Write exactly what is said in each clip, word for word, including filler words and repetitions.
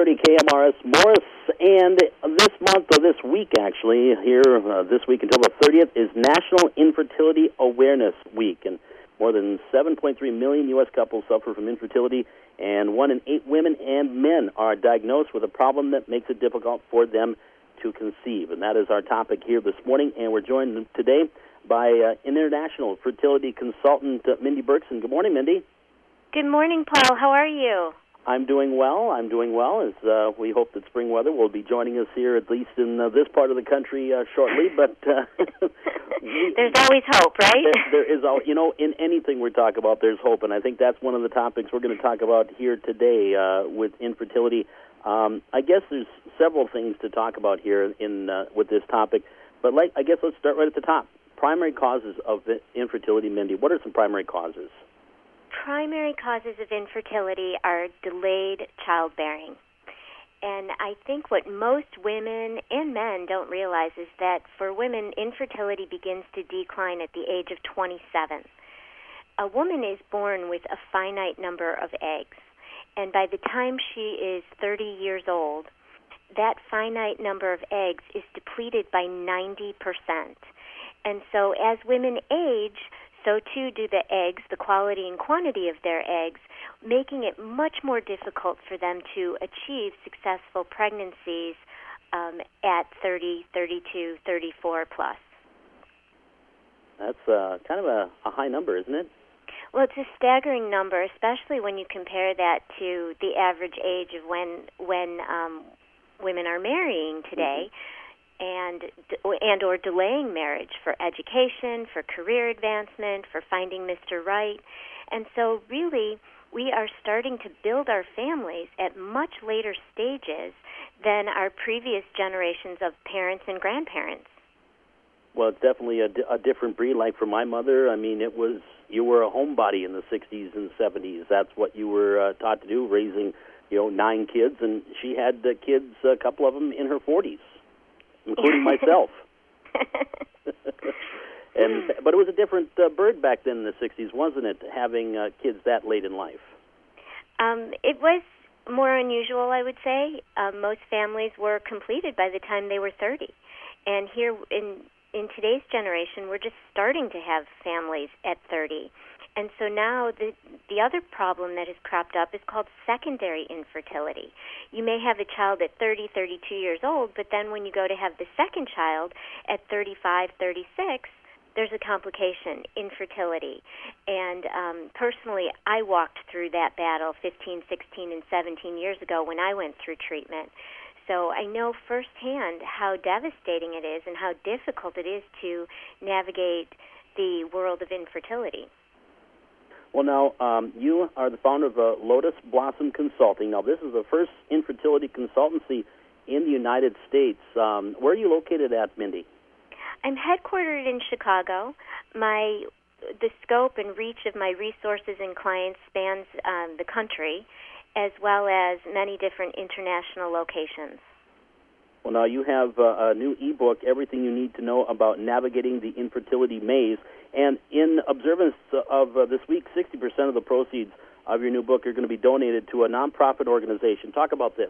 thirty K M R S Morris, and this month, or this week actually, here uh, this week until the thirtieth, is National Infertility Awareness Week. And more than seven point three million U S couples suffer from infertility, and one in eight women and men are diagnosed with a problem that makes it difficult for them to conceive. And that is our topic here this morning, and we're joined today by uh, international fertility consultant uh, Mindy Berkson. Good morning, Mindy. Good morning, Paul. How are you? I'm doing well. I'm doing well. As uh, we hope that spring weather will be joining us here, at least in uh, this part of the country, uh, shortly. But uh, we, there's always hope, right? There, there is, al- you know, in anything we talk about, there's hope, and I think that's one of the topics we're going to talk about here today uh, with infertility. Um, I guess there's several things to talk about here in uh, with this topic, but like I guess let's start right at the top. Primary causes of infertility, Mindy. What are some primary causes? Primary causes of infertility are delayed childbearing. And I think what most women and men don't realize is that for women, infertility begins to decline at the age of twenty-seven. A woman is born with a finite number of eggs, and by the time she is thirty years old, that finite number of eggs is depleted by ninety percent. And so as women age, so too do the eggs, the quality and quantity of their eggs, making it much more difficult for them to achieve successful pregnancies um, at thirty, thirty-two, thirty-four plus. That's uh, kind of a, a high number, isn't it? Well, it's a staggering number, especially when you compare that to the average age of when when um, women are marrying today. Mm-hmm. and and or delaying marriage for education, for career advancement, for finding Mister Right. And so really, we are starting to build our families at much later stages than our previous generations of parents and grandparents. Well, it's definitely a, a different breed. Like for my mother, I mean, it was, you were a homebody in the sixties and seventies. That's what you were uh, taught to do, raising, you know, nine kids, and she had uh, kids, a couple of them in her forties. Including myself. and But it was a different uh, bird back then in the sixties, wasn't it, having uh, kids that late in life? Um, it was more unusual, I would say. Um, most families were completed by the time they were thirty. And here in, in today's generation, we're just starting to have families at thirty. And so now the the other problem that has cropped up is called secondary infertility. You may have a child at thirty, thirty-two years old, but then when you go to have the second child at thirty-five, thirty-six, there's a complication, infertility. And um, personally, I walked through that battle fifteen, sixteen, and seventeen years ago when I went through treatment. So I know firsthand how devastating it is and how difficult it is to navigate the world of infertility. Well, now, um, you are the founder of uh, Lotus Blossom Consulting. Now, this is the first infertility consultancy in the United States. Um, where are you located at, Mindy? I'm headquartered in Chicago. My the scope and reach of my resources and clients spans um, the country, as well as many different international locations. Well, now, you have uh, a new ebook, Everything You Need to Know About Navigating the Infertility Maze. And in observance of uh, this week, sixty percent of the proceeds of your new book are going to be donated to a nonprofit organization. Talk about this.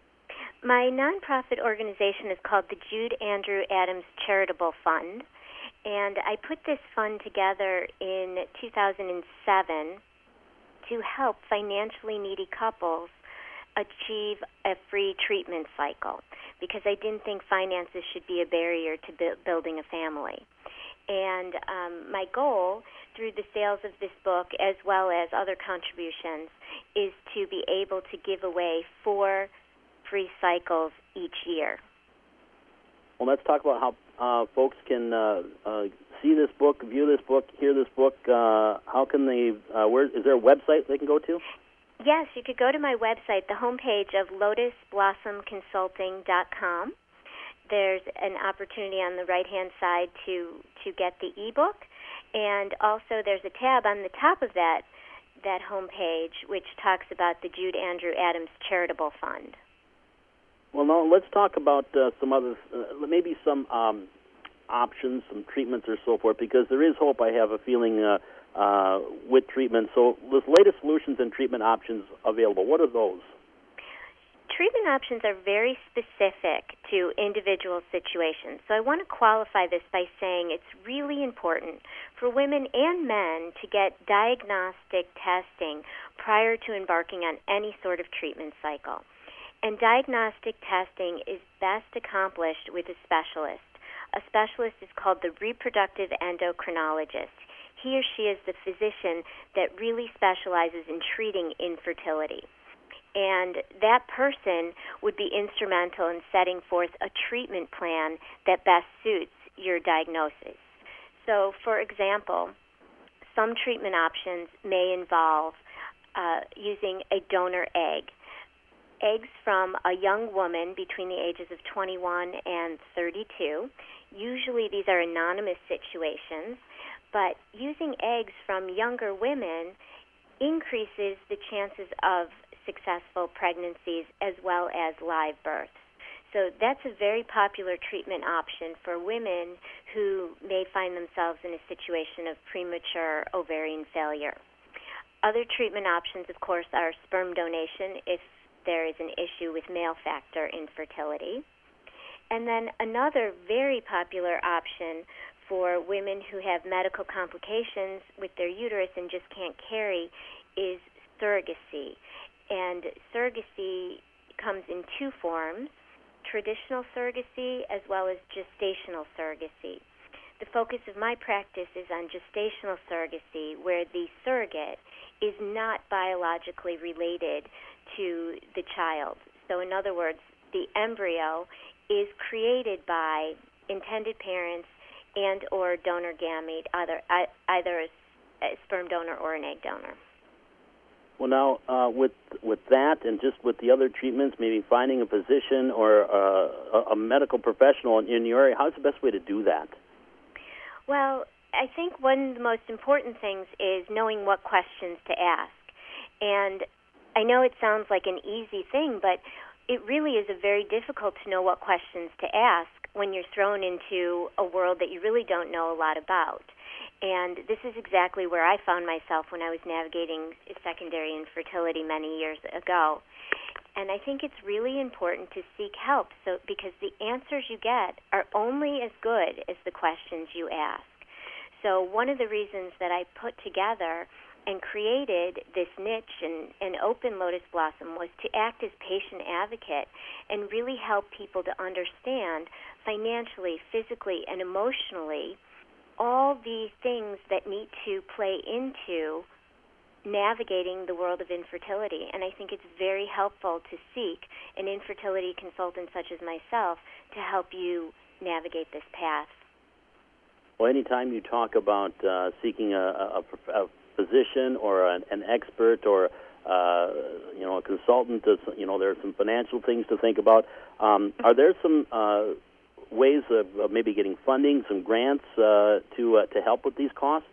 My nonprofit organization is called the Jude Andrew Adams Charitable Fund. And I put this fund together in two thousand seven to help financially needy couples achieve a free treatment cycle, because I didn't think finances should be a barrier to bu- building a family. And um, my goal through the sales of this book, as well as other contributions, is to be able to give away four free cycles each year. Well, let's talk about how uh, folks can uh, uh, see this book, view this book, hear this book. Uh, how can they, uh, where, is there a website they can go to? Yes, you could go to my website, the homepage of lotus blossom consulting dot com. There's an opportunity on the right-hand side to, to get the ebook, and also there's a tab on the top of that that homepage which talks about the Jude Andrew Adams Charitable Fund. Well, now let's talk about uh, some other, uh, maybe some um, options, some treatments or so forth, because there is hope, I have a feeling, uh, uh, with treatment. So there's latest solutions and treatment options available. What are those? treatment options are very specific to individual situations. So I want to qualify this by saying it's really important for women and men to get diagnostic testing prior to embarking on any sort of treatment cycle. And diagnostic testing is best accomplished with a specialist. A specialist is called the reproductive endocrinologist. He or she is the physician that really specializes in treating infertility. And that person would be instrumental in setting forth a treatment plan that best suits your diagnosis. So, for example, some treatment options may involve uh, using a donor egg. Eggs from a young woman between the ages of twenty-one and thirty-two. Usually these are anonymous situations, but using eggs from younger women increases the chances of successful pregnancies as well as live births. So that's a very popular treatment option for women who may find themselves in a situation of premature ovarian failure. Other treatment options, of course, are sperm donation if there is an issue with male factor infertility. And then another very popular option for women who have medical complications with their uterus and just can't carry is surrogacy. And surrogacy comes in two forms, traditional surrogacy as well as gestational surrogacy. The focus of my practice is on gestational surrogacy, where the surrogate is not biologically related to the child. So in other words, the embryo is created by intended parents and or donor gamete, either, either a sperm donor or an egg donor. Well, now, uh, with with that and just with the other treatments, maybe finding a physician or uh, a, a medical professional in, in your area, how's the best way to do that? Well, I think one of the most important things is knowing what questions to ask. And I know it sounds like an easy thing, but it really is a very difficult to know what questions to ask when you're thrown into a world that you really don't know a lot about. And this is exactly where I found myself when I was navigating secondary infertility many years ago. And I think it's really important to seek help, so because the answers you get are only as good as the questions you ask. So one of the reasons that I put together and created this niche and, and Open Lotus Blossom was to act as patient advocate and really help people to understand financially, physically, and emotionally all the things that need to play into navigating the world of infertility. And I think it's very helpful to seek an infertility consultant such as myself to help you navigate this path. Well, anytime you talk about uh, seeking a, a, a physician or an, an expert or uh, you know a consultant, you know there are some financial things to think about. Um, are there some uh, ways of uh, maybe getting funding, some grants uh, to uh, to help with these costs?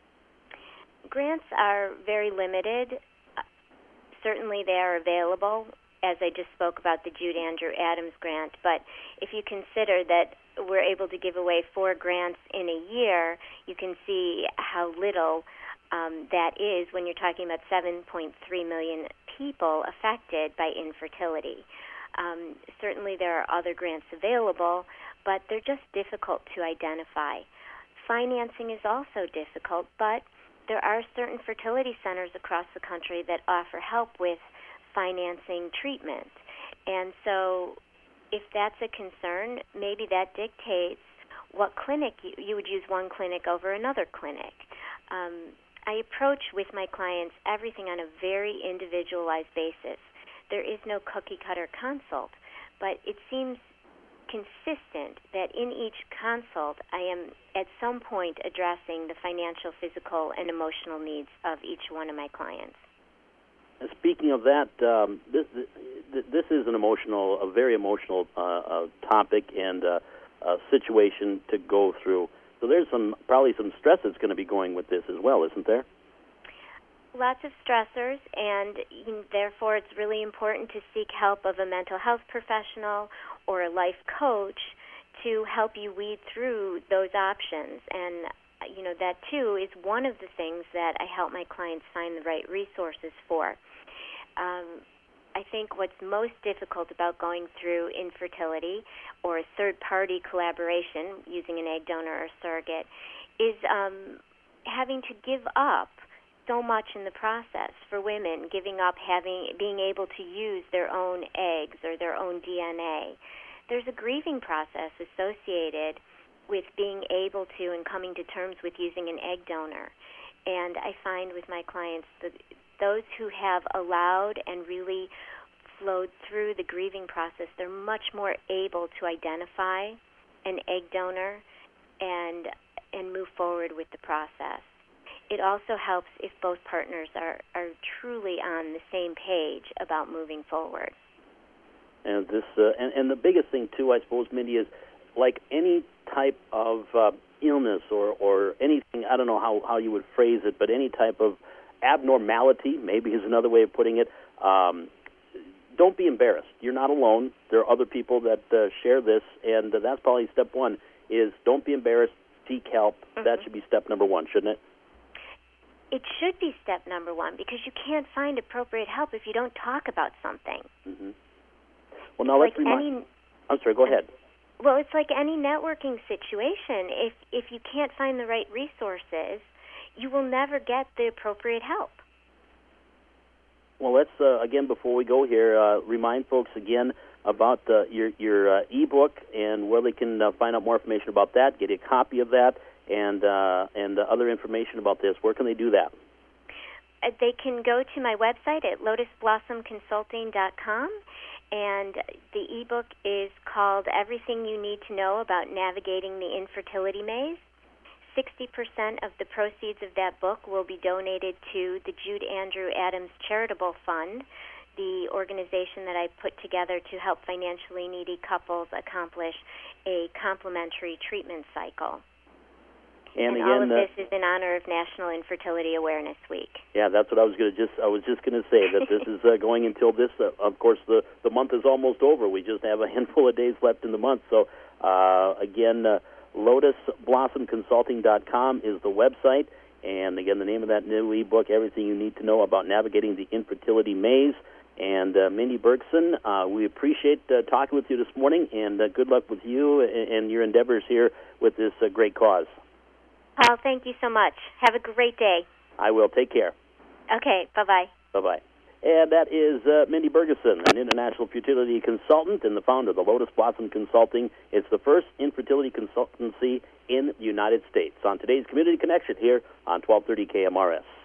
Grants are very limited. Uh, certainly they are available, as I just spoke about the Jude Andrew Adams grant, but if you consider that we're able to give away four grants in a year, you can see how little um, that is when you're talking about seven point three million people affected by infertility. Um, certainly there are other grants available, but they're just difficult to identify. Financing is also difficult, but there are certain fertility centers across the country that offer help with financing treatment. And so if that's a concern, maybe that dictates what clinic you, you would use one clinic over another clinic. Um, I approach with my clients everything on a very individualized basis. There is no cookie-cutter consult, but it seems consistent that in each consult I am at some point addressing the financial, physical, and emotional needs of each one of my clients. Speaking of that, um, this, this is an emotional, a very emotional uh, uh, topic and uh, uh, situation to go through. So there's some probably some stress that's going to be going with this as well, isn't there? Lots of stressors, and therefore it's really important to seek help of a mental health professional or a life coach to help you weed through those options. And you know that too is one of the things that I help my clients find the right resources for. Um, I think what's most difficult about going through infertility or a third-party collaboration using an egg donor or surrogate is um, having to give up so much in the process. For women, giving up having being able to use their own eggs or their own D N A. There's a grieving process associated with being able to and coming to terms with using an egg donor. And I find with my clients that those who have allowed and really flowed through the grieving process, they're much more able to identify an egg donor and and move forward with the process. It also helps if both partners are, are truly on the same page about moving forward. And this, uh, and, and the biggest thing too, I suppose, Mindy, is like any type of uh, illness or, or anything. I don't know how, how you would phrase it, but any type of abnormality, maybe is another way of putting it. Um, don't be embarrassed. You're not alone. There are other people that uh, share this, and uh, that's probably step one. Is don't be embarrassed. Seek help. Mm-hmm. That should be step number one, shouldn't it? It should be step number one, because you can't find appropriate help if you don't talk about something. Mm-hmm. Well, now let's like remind... Any, I'm sorry, go ahead. Well, it's like any networking situation. If if you can't find the right resources, you will never get the appropriate help. Well, let's, uh, again, before we go here, uh, remind folks again about uh, your, your uh, e-book and where they can uh, find out more information about that, get a copy of that, and uh, and uh, other information about this. Where can they do that? Uh, they can go to my website at lotus blossom consulting dot com, and the ebook is called Everything You Need to Know About Navigating the Infertility Maze. sixty percent of the proceeds of that book will be donated to the Jude Andrew Adams Charitable Fund, the organization that I put together to help financially needy couples accomplish a complementary treatment cycle. And, and again, all of uh, this is in honor of National Infertility Awareness Week. Yeah, that's what I was going to just. I was just going to say that this is uh, going until this. Uh, of course, the the month is almost over. We just have a handful of days left in the month. So, uh, again, uh, lotus blossom consulting dot com is the website, and again, the name of that new ebook, Everything You Need to Know About Navigating the Infertility Maze. And uh, Mindy Bergson, uh, we appreciate uh, talking with you this morning, and uh, good luck with you and, and your endeavors here with this uh, great cause. Paul, thank you so much. Have a great day. I will. Take care. Okay, bye-bye. Bye-bye. And that is uh, Mindy Bergson, an international fertility consultant and the founder of the Lotus Blossom Consulting. It's the first infertility consultancy in the United States. On today's Community Connection here on twelve thirty K M R S.